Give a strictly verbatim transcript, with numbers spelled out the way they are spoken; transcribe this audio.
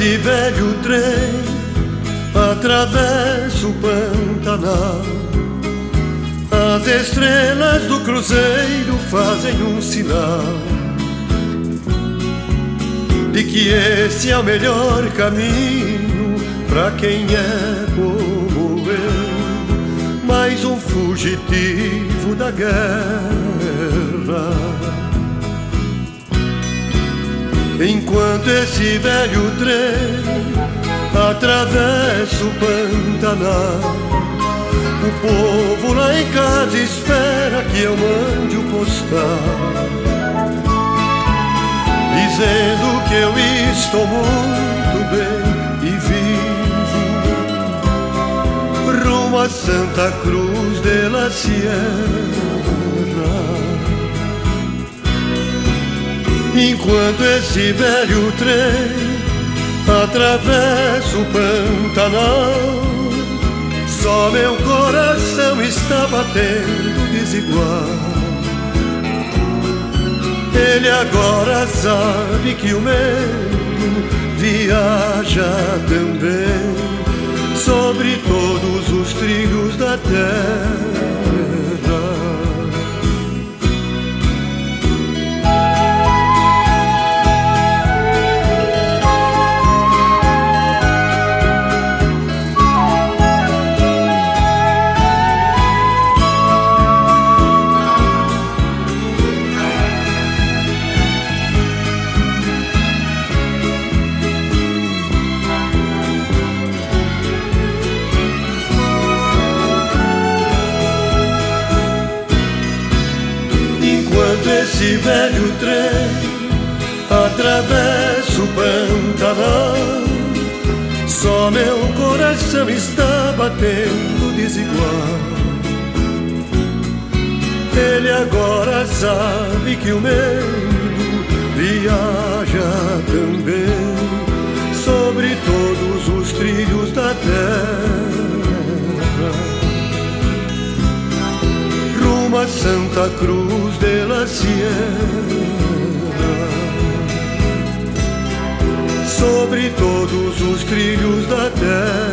esse velho trem atravessa o Pantanal, as estrelas do cruzeiro fazem um sinal de que esse é o melhor caminho pra quem é como eu, mais um fugitivo da guerra. Enquanto esse velho trem atravessa o Pantanal, o povo lá em casa espera que eu mande o postal, dizendo que eu estou muito bem e vivo rumo a Santa Cruz de la Sierra. Enquanto esse velho trem atravessa o Pantanal, só meu coração está batendo desigual. Ele agora sabe que o medo viaja também sobre todos os trilhos da terra. Esse velho trem atravessa o Pantanal, só meu coração está batendo desigual. Ele agora sabe que o medo viaja também sobre todos os trilhos da terra, rumo a Santa Cruz de la Sierra, sobre todos os trilhos da terra.